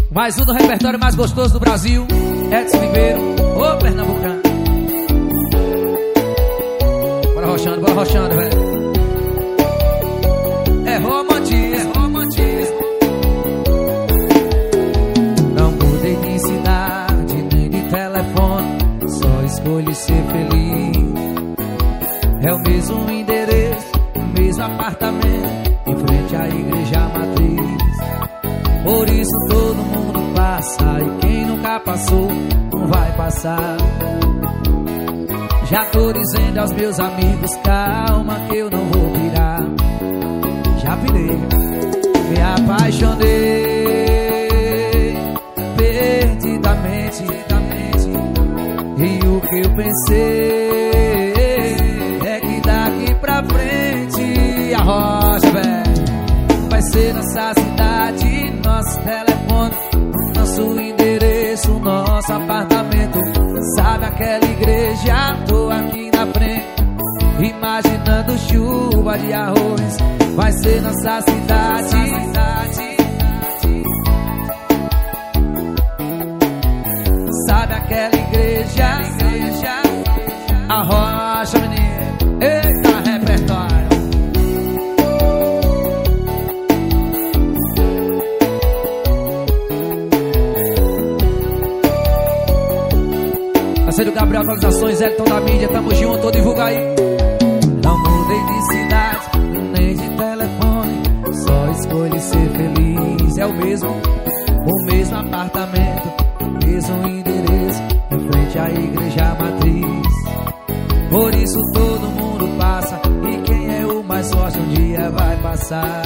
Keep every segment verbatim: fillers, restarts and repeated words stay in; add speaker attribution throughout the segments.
Speaker 1: Mais um do repertório mais gostoso do Brasil, Edson Ribeiro, ô Pernambucano. Bora rochando, bora rochando, velho. É romantismo, é romantismo. Não mudei de cidade, nem de telefone, só escolhi ser feliz. É o mesmo endereço, o mesmo apartamento, em frente à igreja matriz. Por isso todo mundo passa, e quem nunca passou não vai passar. Já tô dizendo aos meus amigos, calma que eu não vou virar. Já virei, me apaixonei perdidamente, e o que eu pensei é que daqui pra frente a rocha, velho, vai ser nossa cidade, nosso telefone, nosso endereço, nosso apartamento. Sabe aquela igreja? Tô aqui na frente, imaginando chuva de arroz. Vai ser nossa cidade, cidade. Sabe aquela igreja? igreja a rocha, menino. Eita, repertório. Parceiro Gabriel, atualizações, Elton da mídia, tamo junto, divulga aí. Não mudei de cidade, nem de telefone, só escolhi ser feliz. É o mesmo, o mesmo apartamento, o mesmo endereço, em frente à igreja matriz. Por isso todo mundo passa, e quem é o mais forte um dia vai passar.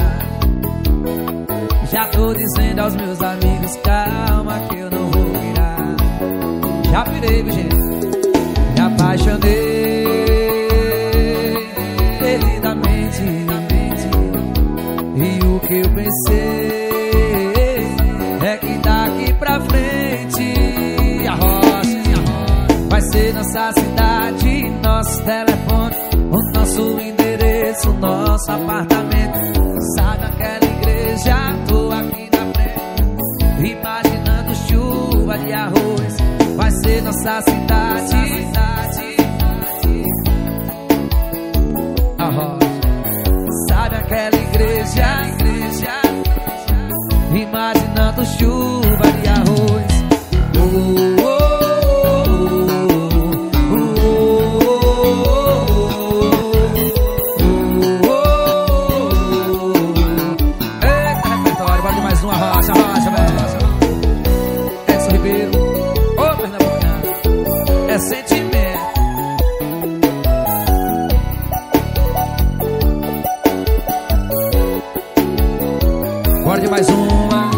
Speaker 1: Já tô dizendo aos meus amigos, calma que eu não vou virar. Já virei, gente, me apaixonei perdidamente, e o que eu pensei é que daqui pra frente a rocha, vai ser nossa cidade, nosso telefone, o nosso endereço, nosso apartamento. Sabe aquela igreja? Tô aqui na frente, imaginando chuva de arroz. Vai ser nossa cidade, cidade, a rocha. Sabe aquela igreja, igreja, imaginando chuva de arroz. Oh, oh, oh, oh, oh, oh. Eita, repertório, vale mais uma rocha, rocha, velho. Edson Ribeiro, é sentimento. Bora de mais uma.